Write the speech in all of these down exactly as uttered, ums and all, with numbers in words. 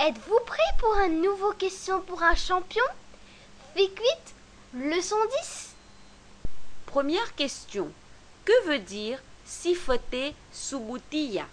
Êtes-vous prêt pour une nouvelle question pour un champion? Fikwit, leçon dix. Première question. Que veut dire sifaté subutiya?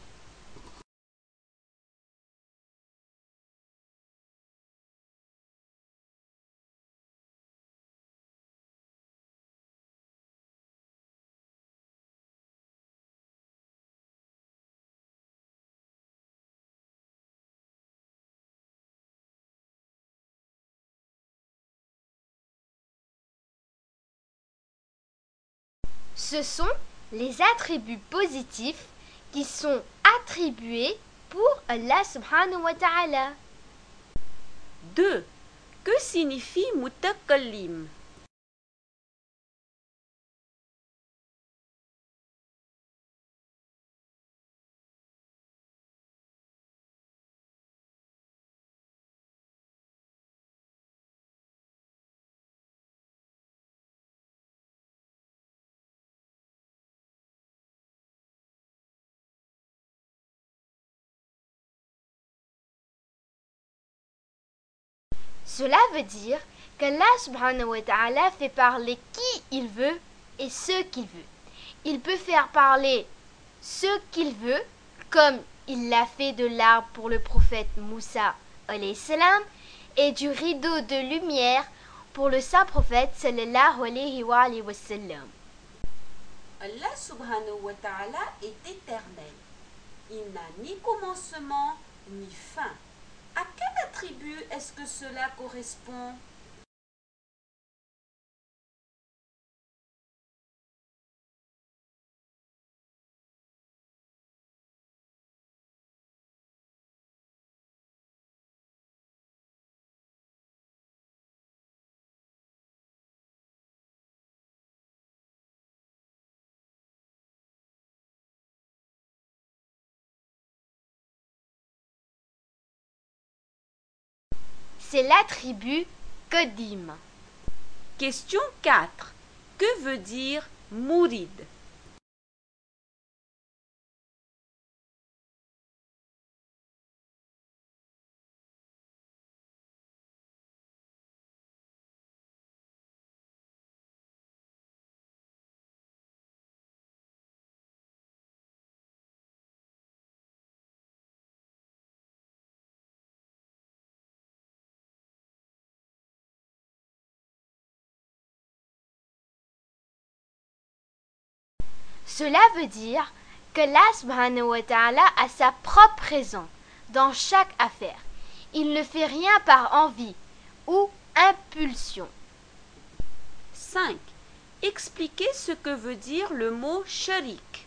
Ce sont les attributs positifs qui sont attribués pour Allah subhanahu wa ta'ala. deux. Que signifie mutakallim? Cela veut dire qu'Allah subhanahu wa ta'ala fait parler qui il veut et ce qu'il veut. Il peut faire parler ce qu'il veut, comme il l'a fait de l'arbre pour le prophète Moussa alayhi salam et du rideau de lumière pour le saint prophète sallallahu alayhi wa, alayhi wa sallam. Allah subhanahu wa ta'ala est éternel. Il n'a ni commencement ni fin. À quel attribut est-ce que cela correspond? C'est l'attribut Qadim. Question quatre. Que veut dire mourid? Cela veut dire que Allah subhanahu wa ta'ala a sa propre raison dans chaque affaire. Il ne fait rien par envie ou impulsion. cinq. Expliquez ce que veut dire le mot sharik.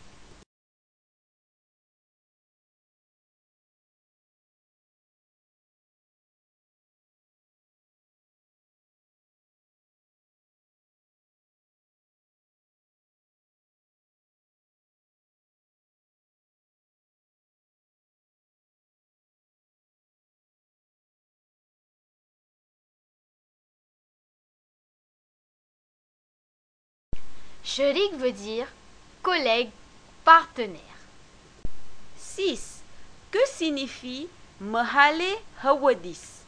Sharik veut dire collègue, partenaire. six. Que signifie mahale hawadis?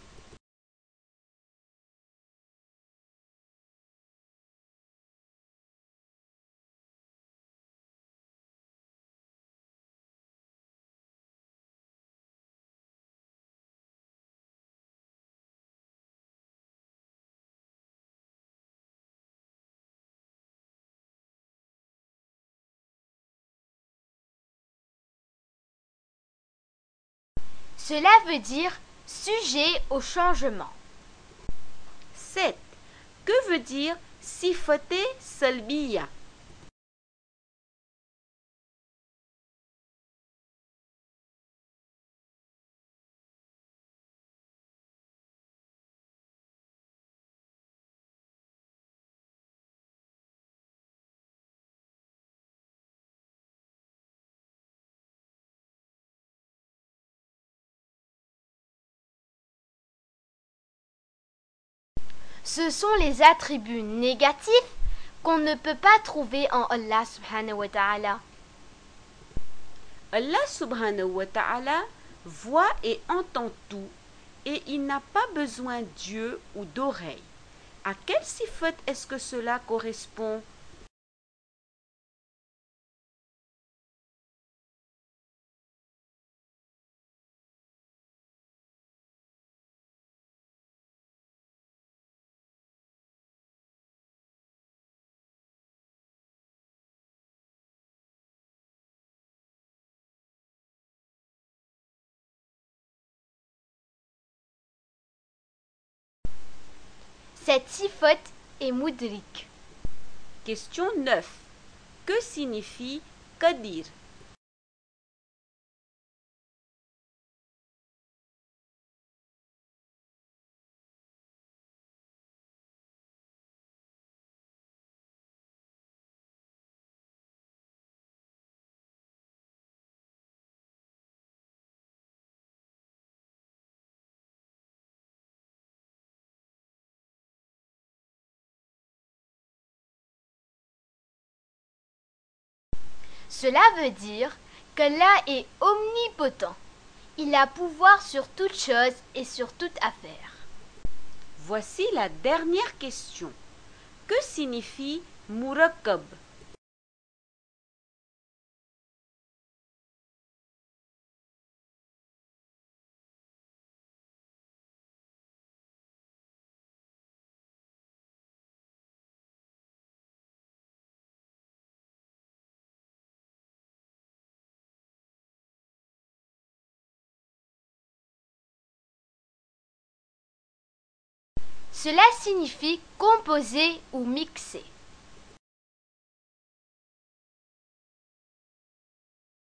Cela veut dire sujet au changement. sept. Que veut dire sifaté salbiya? Ce sont les attributs négatifs qu'on ne peut pas trouver en Allah subhanahu wa ta'ala. Allah subhanahu wa ta'ala voit et entend tout et il n'a pas besoin d'yeux ou d'oreilles. À quelle sifat est-ce que cela correspond? Cette sifat est mudrik. Question neuf. Que signifie qadir? Cela veut dire qu'Allah est omnipotent. Il a pouvoir sur toute chose et sur toute affaire. Voici la dernière question. Que signifie murakkab? Cela signifie composer ou mixer.